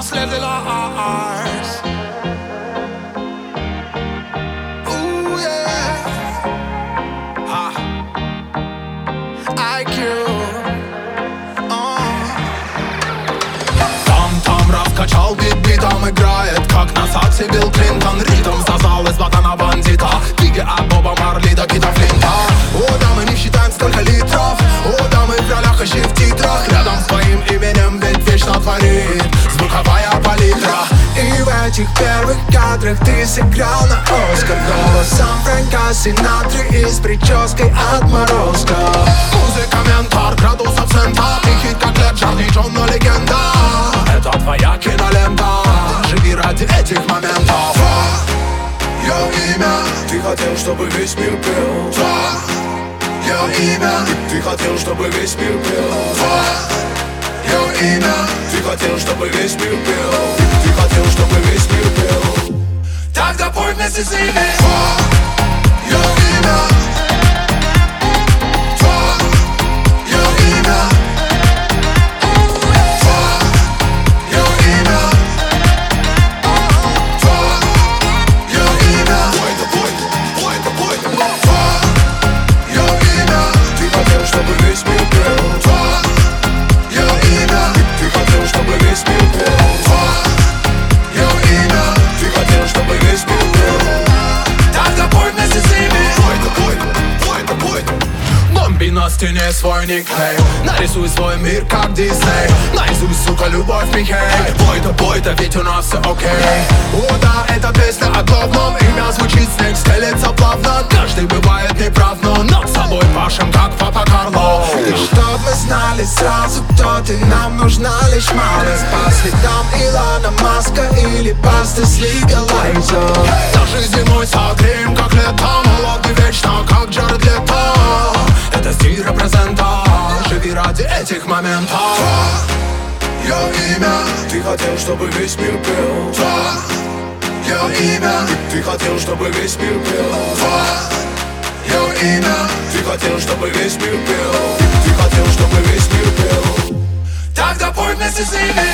последний Lars. Ooh, yeah. IQ. Там раскачал бит-битом играет, как на саксе Билл Клинтон. Ритм сосал из ботана бандита, Бигги от Боба Марли до Кита Флинта. О, да, мы не считаем сколько литров. О, да, мы в ролях и в титрах. Рядом с твоим именем ведь вечно творит звуковая палитра. И в этих первых кадрах ты сыграл на Оскар голосом Фрэнка Синатры и с прической отморозка. Музыка ментор, градусов центр. И хит как Лед, Джарди Джон, но легенда. Это твоя кинолента, живи ради этих моментов. Твое имя, ты хотел, чтобы весь мир пел. Твое имя, ты хотел, чтобы весь мир пел. Твое имя, ты хотел, чтобы весь мир пел. Ты хотел, чтобы весь мир пел. Тогда пой вместе с ними. Твое имя. На стене свой никнейм, нарисуй свой мир как Дисней. Наизусть, сука, любовь Михей. Пой-то, ведь у нас все окей. О, да, эта песня о главном. Имя звучит, снег стелется плавно. Каждый бывает неправ, но над собой пашем, как Папа Карло. И чтоб мы знали сразу, кто ты, нам нужна лишь малость. По следам Илона Маска или Басты с Лигалайзом. Даже зимой согреем, как летом. Холодный вечно, как Джаред Лето. Это стиль репрезента, живи ради этих моментов. Твое имя, ты хотел, чтобы весь мир пел. Твое имя, ты хотел, чтобы весь мир пел. Твое имя, ты хотел, чтобы весь мир пел. Ты хотел, чтобы весь мир пел. Тогда пой вместе с ними.